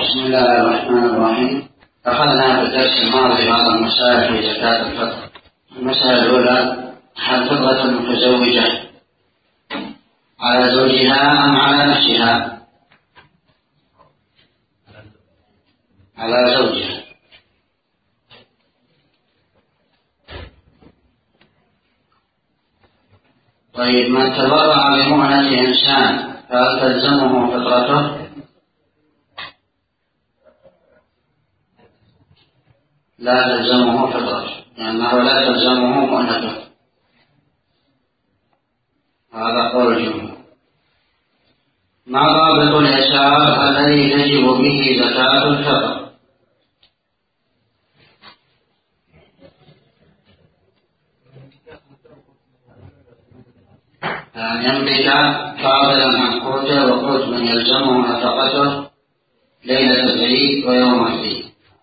بسم الله الرحمن الرحيم. أخذنا في الدرس الماضي بعض المسائل في زكاة الفطر. المسألة الأولى: هل فطرة المتزوجة على زوجها أم على نفسها؟ على زوجها. طيب، من تبرع بمؤنة إنسان فهل تلزمه فطرته؟ لا تلزمه فطرته، لأنه لا تلزمه مؤنته. هذا قول الجمهور. ما ضابط اليسار الذي تجب به زكاة الفطر؟ أن ينبت فاضلا عن قوته وقوت من يلزمه نفقته ليلة العيد ويوم العيد.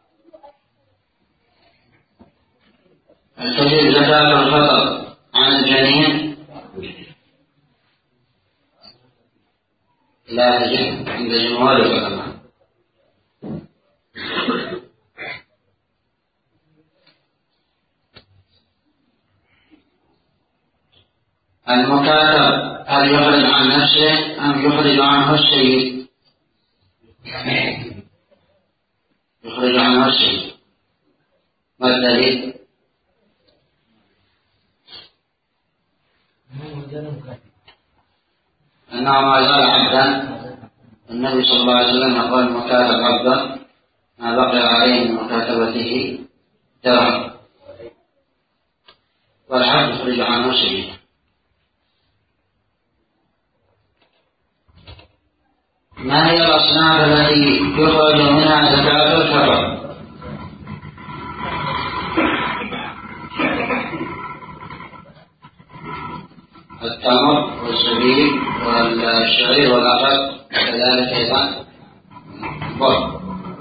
هل تجب زكاة الفطر عن الجنين؟ لا تجب عند جمهور العلماء. المكاتب هل يخرج عن نفسه أم يخرج عنه السيد؟ يخرج عنه السيد. ما الدليل؟ أنه ما زال عبدا. النبي صلى الله عليه وسلم قال: المكاتب عبدا ما بقي عليه من مكاتبته درهم، والعبد يخرج عنه سيد. ما هي الأصناف التي يخرج منها زكاة الفطر؟ التمر والزبيب والشعير والعقد، كذلك أيضا البر.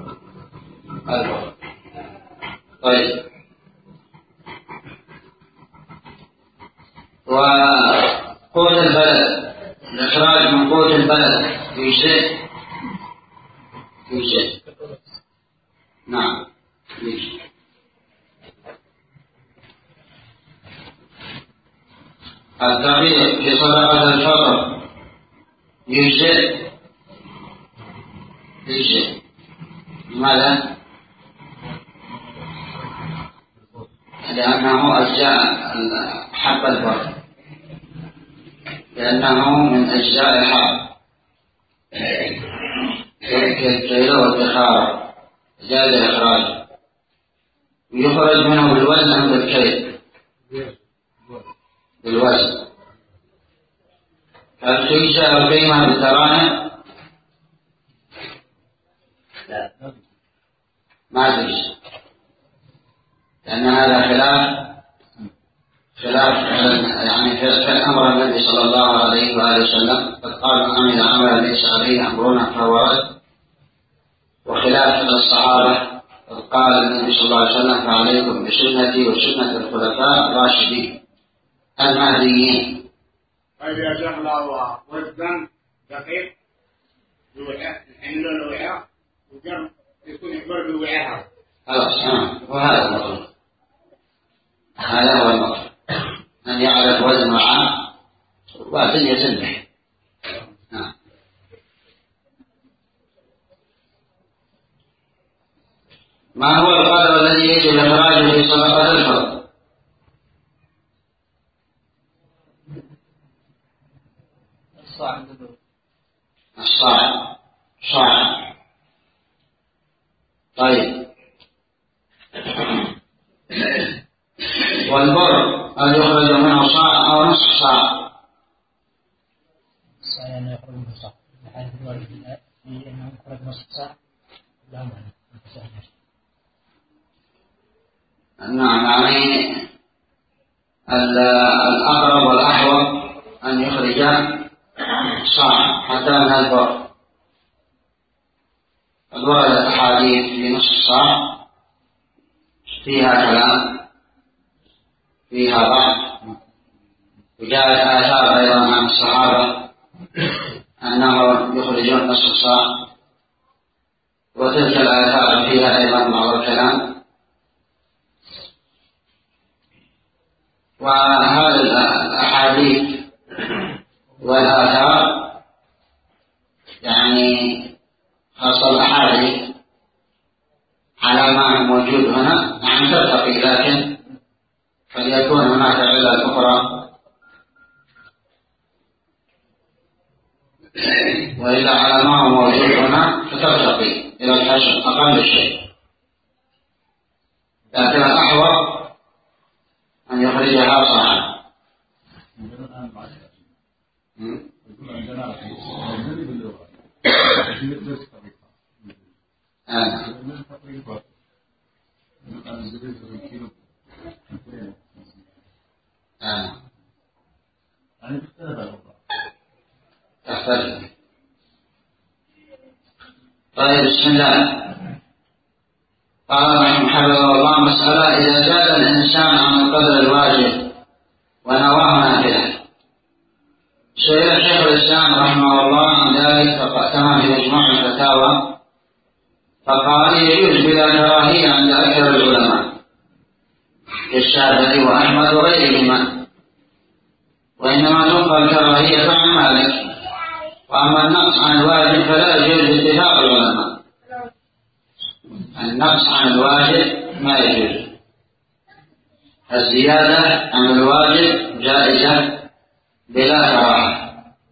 طيب، وقوت البلد، الإخراج من قوت البلد يجزئ. نعم يجزئ. الدقيق في صدقة الفطر يجزئ. لماذا؟ لأنه أجزاء حب البر، لأنه من أجزاء الحب كالكيل والدخار، زاد إخراج. يخرج منه بالوزن بالكيل بالوزن. هل تجزى القيمة بالدراهم؟ ما تجزى، لأن هذا خلاف يعني في أمر النبي صلى الله عليه وآله وسلم. قد قال: من عمل عملا ليس عليه أمرنا فهو رد. وخلاف الصحابة. قد قال النبي صلى الله عليه وسلم: فعليكم بسنتي وسنة الخلفاء الراشدين المهديين. فإذا دخل وزن دقيق نحن له الوعاء وجر يكون يكبر بالوعاء. خلاص، وهذا المطلوب. هذا هو المطلوب، أن يعرف وزن وعاء وأن يزن به. ما هو القدر الذي يجب إخراجه في صدقة الفطر؟ الصاع. طيب، والبر هل يخرج منه صاع أو نصف صاع؟ يعني يخرج منه صاع، بحيث أنه يخرج نصف صاع لا معنى. نعم، يعني الأقرب والأحوط أن يخرج صاع حتى من البر. قد وردت أحاديث في نصف الصاع فيها كلام، فيها ضعف، وجاءت آثار أيضا عن الصحابة أنهم يخرجون نصف الصاع. وتلك الآثار فيها أيضا بعض الكلام. وهذه الأحاديث والآثار يعني خاصة الأحاديث على ما موجود هنا نعم ترتقي، لكن قد يكون هناك علل أخرى، وإلا على ما هو موجود هنا فترتقي إلى الحشر أقل شيء، لكن الأحوط أن يخرجها صحيحا. طيب بسم الله. قال رحمه الله مسألة: إذا زاد الإنسان عن القدر الواجب ونواه نافلة. سئل شيخ الإسلام رحمه الله عن ذلك كما في مجموع الفتاوى فقال: يجوز بلا كراهية عند أكثر العلماء كالشافعي وأحمد وغيرهما، وإنما تنقل كراهية عن مالك. وأما النقص عن الواجب فلا يجوز باتفاق العلماء، النقص عن الواجب ما يجوز، الزيادة عن الواجب جائزة بلا كراهة.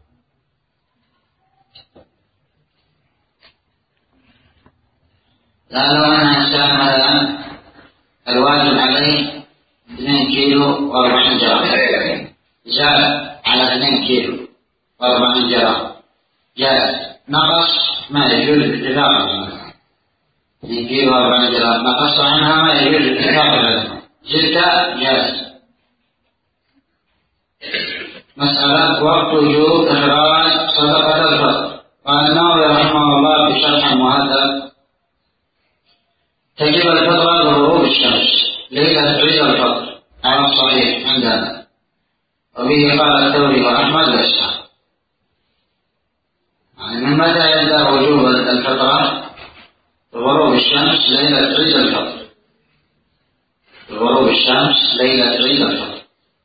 لا لو أن إنسان مثلا الواجب عليه 2 كيلو و40 جرام، زاد على 2 كيلو و40 جرام جائز، نقص ما يجوز باتفاق العلماء. 2 كيلو و40 جرام نقص عنها ما يجوز باتفاق العلماء، زدت جائز. مسألة: وقت وجوب إخراج صدقة الفطر. قال النووي رحمه الله في شرح المهذب: تجب الفطرة بغروب الشمس ليلة عيد الفطر على الصحيح عندنا، وبه قال الثوري وأحمد وإسحاق. يعني من متى يبدأ وجوب الفطرة؟ بغروب الشمس ليلة عيد الفطر، بغروب الشمس ليلة عيد الفطر،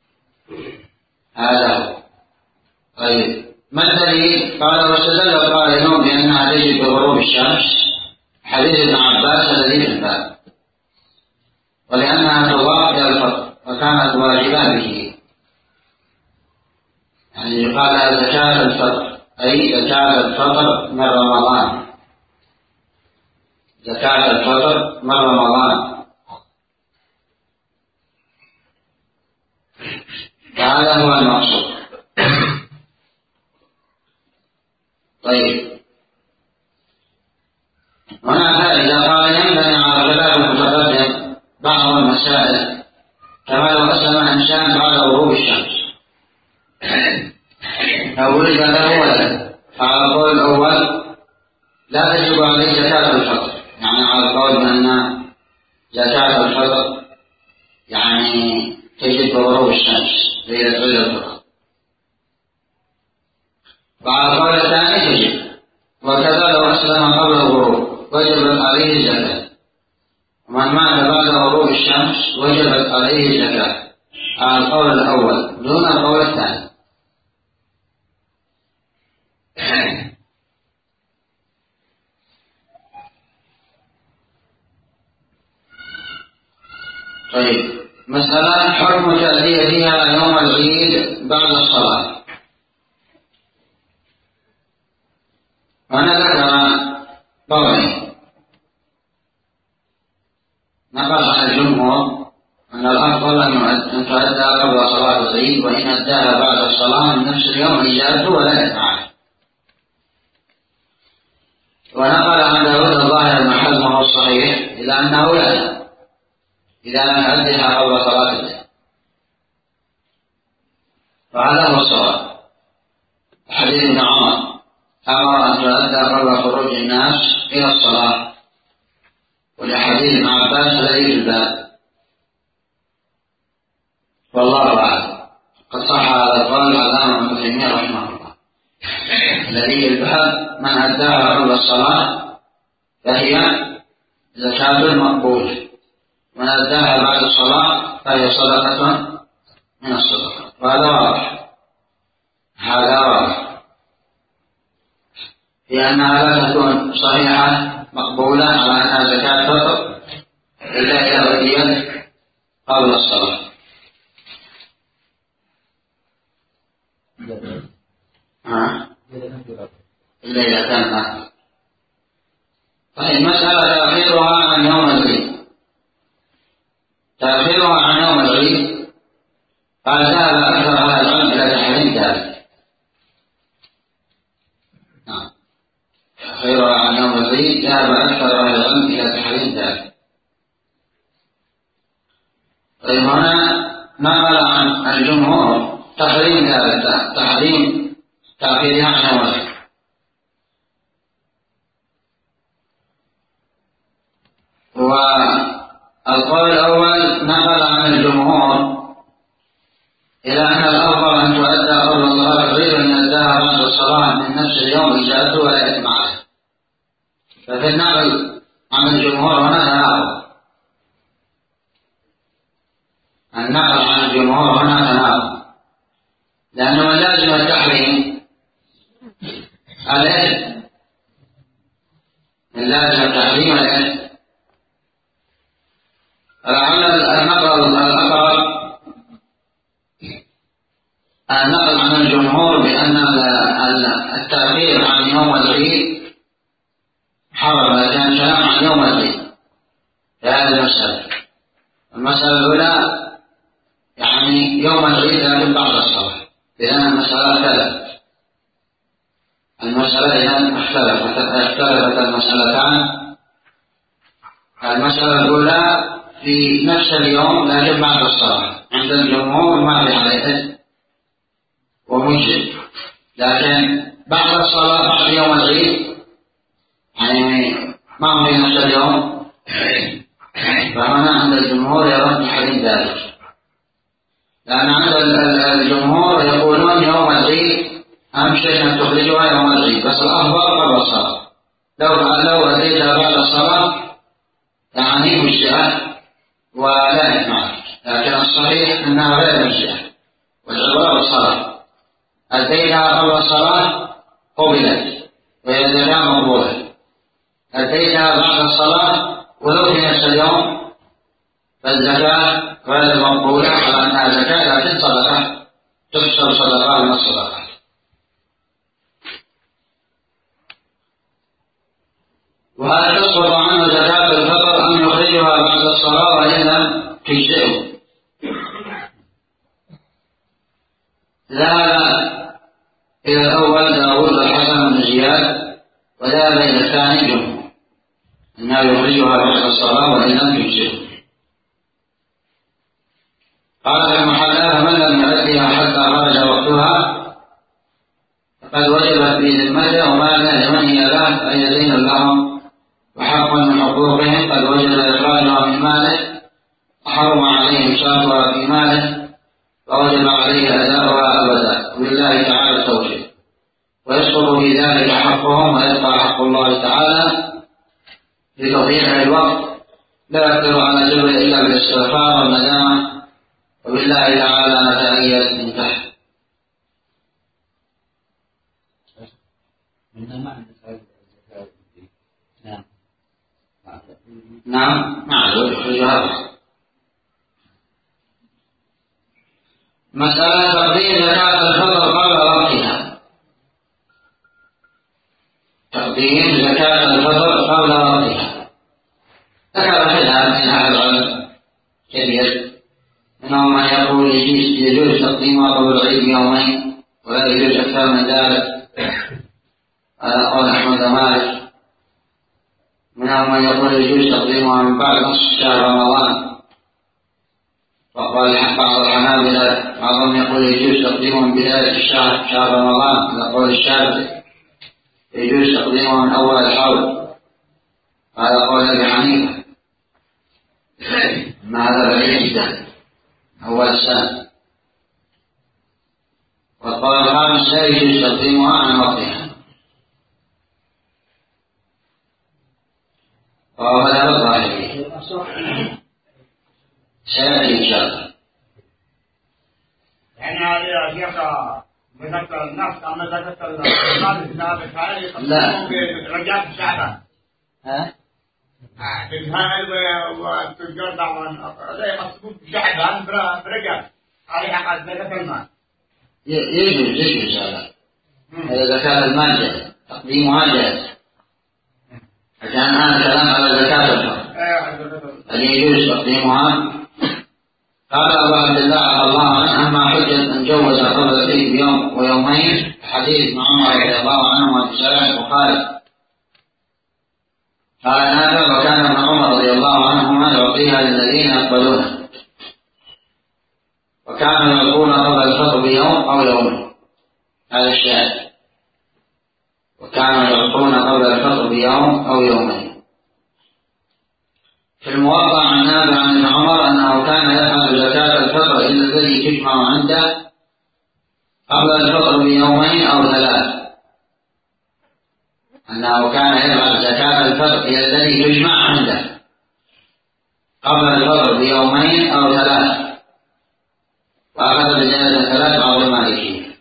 هذا هو. طيب ما الدليل؟ قال: واستدل قائلون بأنها تجب بغروب الشمس حديث ابن عباس الذي في الباب، ولأنها تضاف إلى الفطر وكانت واجبة به، يعني يقال لها زكاة الفطر، أي زكاة الفطر من رمضان، زكاة الفطر من رمضان، فهذا هو المقصود. طيب هنا فائدة. قال: ينبني على خلاف المتقدم بعض المسائل، كما لو أسلم إنسان بعد غروب الشمس أو ولد له ولد، فعلى القول الأول لا تجب عليه زكاة الفطر، يعني على القول بأن زكاة الفطر يعني تجب بغروب الشمس ليلة عيد الفطر. وعلى القول الثاني تجب، وكذا لو أسلم قبل الغروب وجبت عليه الزكاة، ومن مات بعد غروب الشمس وجبت عليه الزكاة، على القول الأول دون القول الثاني. طيب مسألة: حكم تأديتها يوم العيد بعد الصلاة. وأنا ذكر قولين: نقل عن الجمهور أن الأفضل أن تؤدى قبل صلاة العيد، وإن أداها بعد الصلاة من نفس اليوم إجازته ولا يفعل. ونقل عن داود الظاهر المحل وهو الصحيح إلى أنه لا، إذا لم يؤدها قبل صلاة العيد، وهذا هو الصواب. حديث ابن عمر أمر أن تؤدى قبل خروج الناس إلى الصلاة، ولحديث ابن عباس الذي في الباب، والله أعلم. قد صح هذا القول العلامة ابن تيمية رحمه الله الذي في الباب: من أداها قبل الصلاة فهي زكاة مقبولة، من أداها بعد الصلاة فهي صدقة من الصدقة. وهذا واضح، هذا واضح في أنها لا تكون صحيحة مقبولة على أنها زكاة فطر إلا إذا أديت قبل الصلاة. إلا إذا كان نافل. طيب، مسألة تأخيرها عن يوم العيد. تأخيرها عن يوم العيد قال ذهب أكثر أهل العلم إلى تحريم ذلك. تأخيرها عن يوم العيد ذهب أكثر أهل العلم إلى تحريم ذلك. طيب، هنا نقل عن الجمهور تحريم ذلك، تحريم تأخيرها عن يوم العيد. والقول الأول نقل عن الجمهور إلى أن الأفضل أن تؤدى قبل صلاة العيد، وإن أداها بعد الصلاة من نفس اليوم إجازته ولا إثم عليه. ففي النقل عن الجمهور هنا تناقض. النقل عن الجمهور هنا تناقض، لأنه من لازم التحريم الإثم، من لازم التحريم الإثم. لعل النقل الأقرب النقل عن الجمهور بأن التأخير عن يوم العيد حرم، كان كلام عن يوم العيد في هذه المسألة. المسألة الأولى يعني يوم العيد لكن بعد الصلاة، لأن المسألة اختلفت. المسألة إذا اختلفت المسألتان. المسألة الأولى في نفس اليوم لكن بعد الصلاة، عند الجمهور ما في عليه ومجد، لكن بعد الصلاة بعد يوم العيد يعني ما في نفس اليوم، فهنا عند الجمهور يرون تحريم ذلك. لأن عند الجمهور يقولون يوم العيد أهم شيء أن تخرجها يوم العيد، بس الأفضل قبل الصلاة. لو أتيتها بعد الصلاة يعني مجزئة ولا إثم عليك، لكن الصحيح أنها غير مجزئة، والعبرة بالصلاة. أتيتها قبل الصلاة قبلت وهي زكاة مقبولة، أتيتها بعد الصلاة ولو في نفس اليوم فالزكاة غير مقبولة، على أنها زكاة لكن صدقة تحسب صدقة من الصدقات. وهل تسقط عنه زكاة الفطر أم يخرجها بعد الصلاة وإن لم تجزئه؟ ذهب إلى الأول داود الحسن بن زياد، وذهب إلى الثاني جمهور أنه يخرجها بعد الصلاة وإن لم تجزئه. قال المحلى: فمن لم يؤدها حتى خرج وقتها فقد وجبت في ذمته، وما كان لمن هي له فهي دين لهم وحق من حقوقهم، قد وجب إخراجها من ماله وحرم عليهم شرطها في ماله، فوجب عليه أداؤها أبدا، وبالله تعالى التوفيق. ويسقط في ذلك حقهم، ويبقى حق الله تعالى لتضييع الوقت، لا يقدر على جبر إلا بالاستغفار والندامة، وبالله تعالى نتأيد من تحت. نعم معذور يخرجها. مسألة تقديم زكاة الفطر قبل وقتها. تقديم زكاة الفطر قبل وقتها ذكر خلاف من أهل العلم كبير، منهم من يقول يجوز تقديمها قبل العيد بيومين ولا يجوز أكثر من ذلك، قال أحمد مالك. منهم من يقول يجوز تقديمها من بعد نصف شهر رمضان، وقال بعض الحنابلة بعضهم يقول يجوز تقديمها من بداية الشهر شهر رمضان، على قول الشافعي يجوز تقديمها من أول الحول، هذا قول أبي حنيفة، ما هذا بعيد جدا أول السنة. والقول الخامس لا يجوز تقديمها عن وقتها. وهو مذهب الظاهرية سيأتي إن شاء الله. يعني يا شيخ مذكر النفس أما ذكرت المال الثابت هذه يقسمون برجال الشعبان بالهائل والتجار طبعا لا يقسمون بالشعبان برجال هذه حق زكاة المال. يجوز هذا. هذا زكاة المال جاهز تقديمها جاهز. عشان الآن كلام على زكاة الفطر هل يجوز تقديمها؟ قال أبو عبد الله عفى الله عنه أما حجة أن جوز قبل العيد بيوم ويومين حديث ابن عمر رضي الله عنهما في صحيح البخاري. قال نافع وكان ابن عمر رضي الله عنهما يعطيها للذين يقبلونها وكانوا يعطون قبل الفطر بيوم أو يومين. هذا الشاهد وكانوا يعطون قبل الفطر بيوم أو يومين. في الموضع عن نافع عن ابن عمر أنه كان يفعل زكاة الفطر إلا الذي تجمع عنده قبل الفطر بيومين أو ثلاث. أنه كان يفعل زكاة الفطر إلى الذي تجمع عنده قبل الفطر بيومين أو ثلاث. وأخذ بزيادة ثلاث بعض المالكية.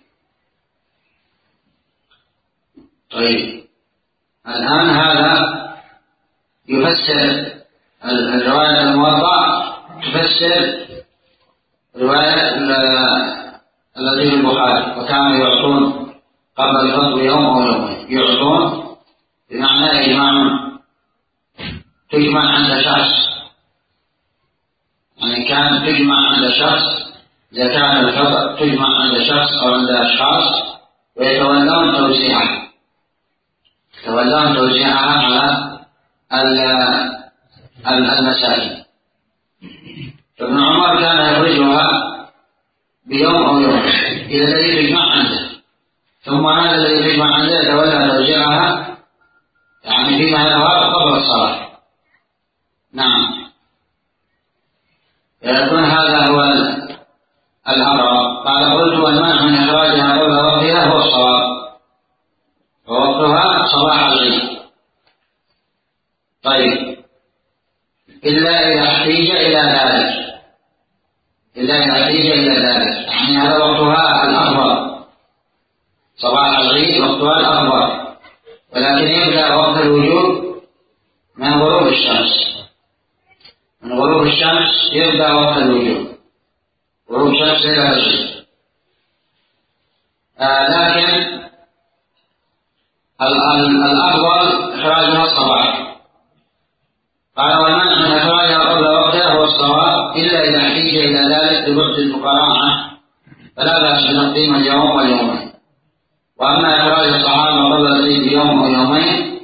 طيب الآن هذا يفسر الرواية الموضع تفسر رواية التي في البخاري وكانوا يعطون قبل الفطر يوم أو يومين. يعطون بمعنى إجماع تجمع عند شخص يعني كان تجمع عند شخص زكاة الفطر تجمع عند شخص أو عند أشخاص ويتولون توزيعها على المساجد. ابن عمر كان يخرجها بيوم أو يوم إلى الذي تجمع عنده ثم هذا الذي تجمع عنده يتولى توزيعها يعني فيما يظهر قبل الصلاة. نعم يكون هذا هو الأمر. قال قلت والمنع من إخراجها قبل وقتها هو الصواب ووقتها صباح العيد. طيب إلا إذا احتيج إلى ذلك يعني هذا وقتها الأفضل صباح العيد وقتها الأفضل ولكن يبدأ وقت الوجوب من غروب الشمس يبدأ وقت الوجوب غروب الشمس إلى العيد. لكن الأفضل إخراجها الصباح. قال والمنع من إخراجها قبل وقتها هو الصواب إلا إذا احتيج إلى ذلك لبعد الفقراء عنه فلا بأس بتقديم اليوم واليومين. وأما إخراج الصحابة قبل العيد بيوم أو يومين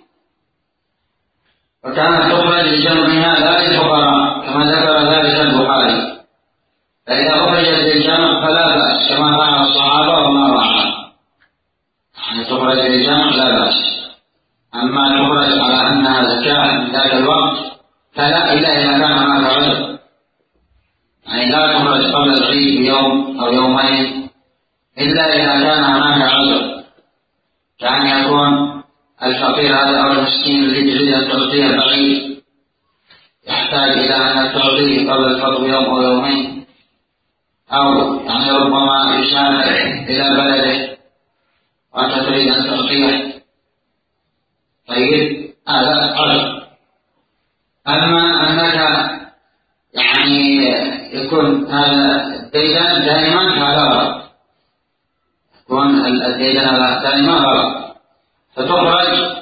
فكانت تخرج لجمعها لا للفقراء كما ذكر ذلك البخاري. فإذا أخرجت للجمع فلا بأس كما فعل الصحابة وما رأى يعني تخرج للجمع لا بأس. أما تخرج على أنها زكاة في ذاك الوقت فلا إلا إذا كان هناك عذر يعني لا تخرج قبل العيد بيوم أو يومين إلا إذا كان هناك عذر كأن يكون الفقير هذا أو المسكين الذي تريد أن تعطيه بعيد يحتاج إلى أن تعطيه قبل الفطر بيوم أو يومين أو يعني ربما يسافر إلى بلده وأنت تريد أن تعطيه. طيب هذا عذر. أما أنك يعني يكون هذا الديدان دائما هذا غلط يكون الديدان هذا دائما غلط فتخرج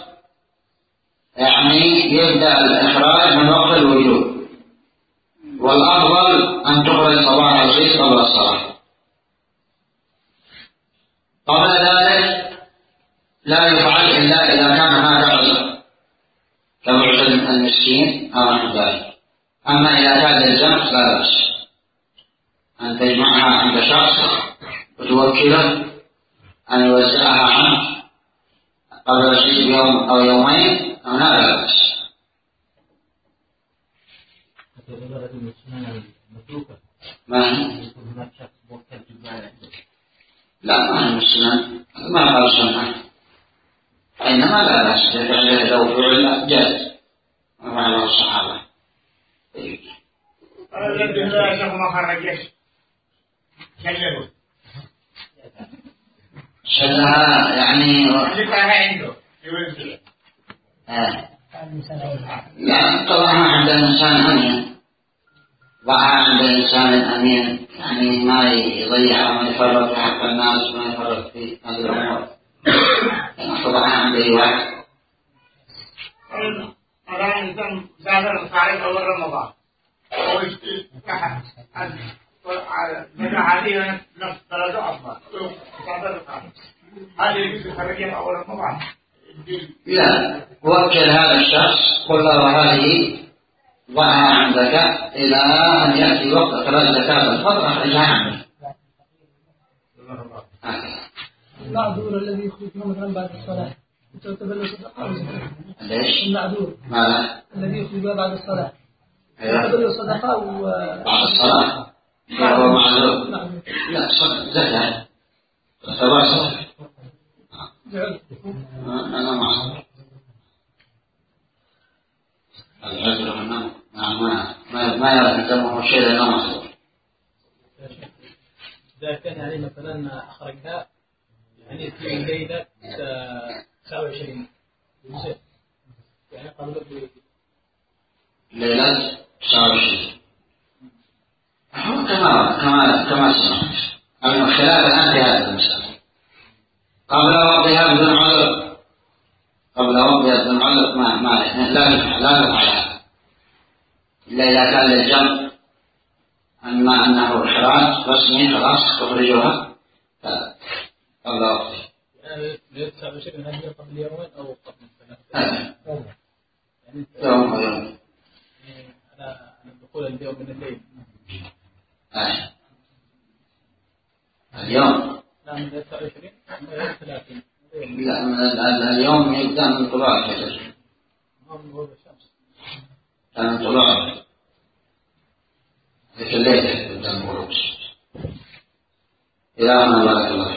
يعني يبدأ الإخراج من وقت الوجوب والأفضل أن تخرج صباح العيد قبل الصلاة. قبل ذلك لا يفعل إلا إذا كان هناك عذر كبعد المسكين أو نحو ذلك. أما إذا كان الجمع لا بأس أن تجمعها عند شخص وتوكله أن يوزعها عنه قبل العيد بيوم أو يومين أو لا بأس. لا ما هي مسلم ما قال سنة فإنما لا بأس لفعله لو فعل جائز وفعله الصحابة. الذي لا شيخ ما خرجش شلله شلها يعني اللي فيها عنده يقول لا طبعا عند الإنسان أمين، ضعها عند الإنسان أمين، يعني ما يضيع وما يفرط في حق الناس وما يفرط في هذه الأمور، طبعا عند أي واحد. هذا إنسان سافر صحيح أول رمضان أو هذه نفس درجة أفضل سافر صحيح هذه يجوز خرجها أول رمضان. لا، وكل هذا الشخص قل له هذه ضعها عندك إلى أن يأتي وقت إخراج زكاة الفطر أخرجها عنه. المعذور الذي يخرج مثلا بعد الصلاة تعتبر له صدقة أو زكاة؟ ليش؟ المعذور الذي يخرج بعد الصلاة تعتبر له صدقة أو بعد الصلاة فهو معذور. لا، زكاة تعتبر صدقة. أنا معذور. العذر منه ما يلزمه شيء لأنه معذور. إذا كان يعني مثلا أخرجها يعني في ليلة 29 يعني قبل ليلة 29 كما سمعت الخلاف الآن في هذا المسألة قبل وقتها بدون عذر، قبل وقتها بدون عذر لا نفعلها إلا إذا كان للجمع أما أنه إخراج رسمي خلاص تخرجها قبل وقتها. يعني ليلة 29 هل هي قبل يومين أو قبل ثلاثة؟ يوم ويوم. على دخول اليوم من الليل. اليوم. لا من 29 إلى 30. لا، اليوم يبدأ من طلوع الفجر. من غروب الشمس. من طلوع في الليل يبدأ من غروب الشمس. إلى أن بارك الله